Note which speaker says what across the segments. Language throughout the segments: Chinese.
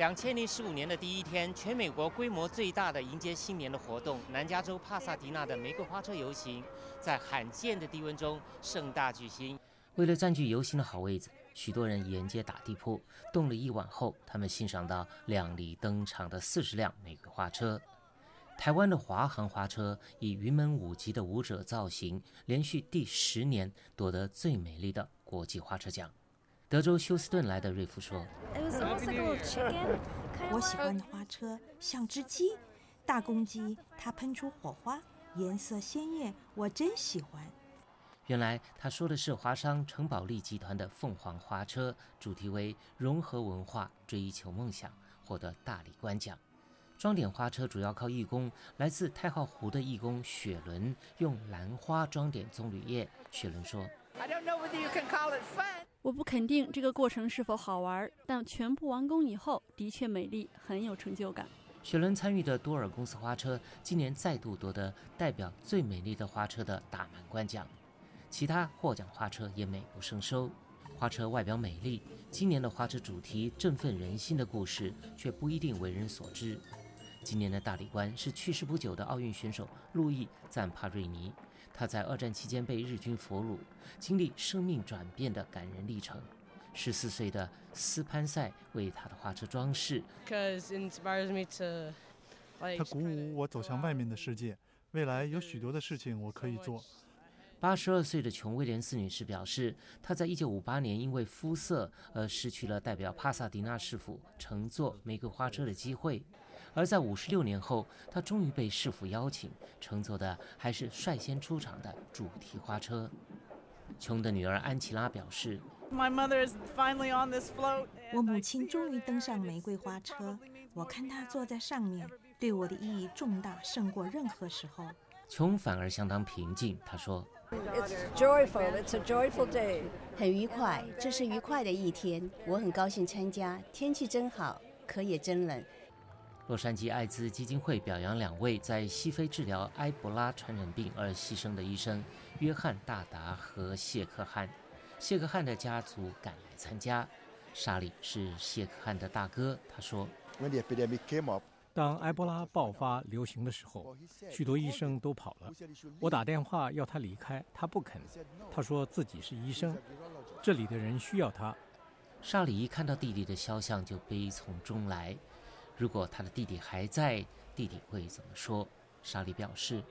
Speaker 1: 2015年的第一天，全美国规模最大的迎接新年的活动——南加州帕萨迪纳的玫瑰花车游行，在罕见的低温中盛大举行。为了占据游行的好位子，许多人沿街打地铺，冻了一晚后，他们欣赏到亮丽登场的40辆玫瑰花车。台湾的华航花车以云门舞集的舞者造型，连续第10年夺得最美丽的国际花车奖。德州休斯顿来的瑞夫说：“
Speaker 2: 我喜欢的花车像只鸡，大公鸡，它喷出火花，颜色鲜艳，我真喜欢。”
Speaker 1: 原来他说的是华商城堡利集团的凤凰花车，主题为融合文化，追求梦想，获得大理官奖。装点花车主要靠义工，来自太浩湖的义工雪伦用兰花装点棕榈叶。雪伦说：“
Speaker 3: 我不肯定这个过程是否好玩，但全部完工以后的确美丽，很有成就感。”
Speaker 1: 雪伦参与的多尔公司花车今年再度夺得代表最美丽的花车的大满贯奖，其他获奖花车也美不胜收。花车外表美丽，今年的花车主题振奋人心的故事却不一定为人所知。今年的大理官是去世不久的奥运选手路易·赞帕瑞尼，他在2战期间被日军俘虏，经历生命转变的感人历程。14岁的斯潘塞为他的花车装饰，
Speaker 4: 它鼓舞我走向外面的世界，未来有许多的事情我可以做。
Speaker 1: 82岁的琼·威廉斯女士表示，她在1958年因为肤色而失去了代表帕萨迪纳市府乘坐玫瑰花车的机会，而在56年后，她终于被市府邀请，乘坐的还是率先出场的主题花车。琼的女儿安琪拉表示，
Speaker 2: 我母亲终于登上玫瑰花车，我看她坐在上面，对我的意义重大，胜过任何时候。
Speaker 1: 琼反而相当平静，她说
Speaker 5: ：“It's joyful. It's a joyful day.
Speaker 6: 很愉快，这是愉快的一天。我很高兴参加，天气真好，可也真冷。”
Speaker 1: 洛杉矶艾滋基金会表扬2位在西非治疗埃博拉传染病而牺牲的医生约翰·大达和谢克汉。谢克汉的家族赶来参加。沙里是谢克汉的大哥，他说：“
Speaker 7: 当埃博拉爆发流行的时候，许多医生都跑了。我打电话要他离开，他不肯。他说自己是医生，这里的人需要他。”
Speaker 1: 沙里一看到弟弟的肖像就悲从中来。如果他的弟弟还在，弟弟会怎么说？沙里表示：“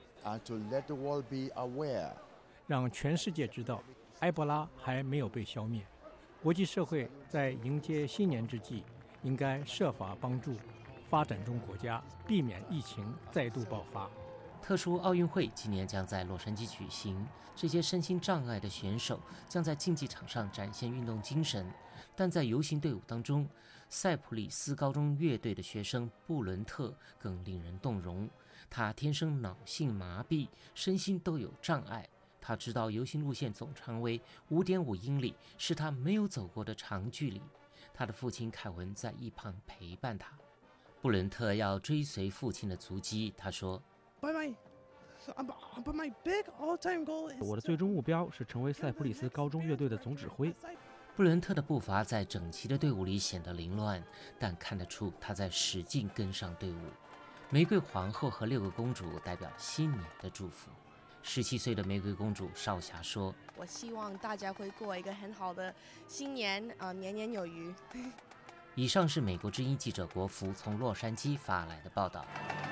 Speaker 7: 让全世界知道，埃博拉还没有被消灭。国际社会在迎接新年之际，应该设法帮助发展中国家避免疫情再度爆发。”
Speaker 1: 特殊奥运会今年将在洛杉矶举行，这些身心障碍的选手将在竞技场上展现运动精神。但在游行队伍当中，塞普里斯高中乐队的学生布伦特更令人动容。他天生脑性麻痹，身心都有障碍。他知道游行路线总长为5.5英里，是他没有走过的长距离。他的父亲凯文在一旁陪伴他。布伦特要追随父亲的足迹，他说：“
Speaker 8: 我的最终目标是成为塞普里斯高中乐队的总指挥。”
Speaker 1: 布伦特的步伐在整齐的队伍里显得凌乱，但看得出他在使劲跟上队伍。玫瑰皇后和6个公主代表新年的祝福。17岁的玫瑰公主少霞说：“
Speaker 9: 我希望大家会过一个很好的新年，年年有余。”
Speaker 1: 以上是美国之音记者国福从洛杉矶发来的报道。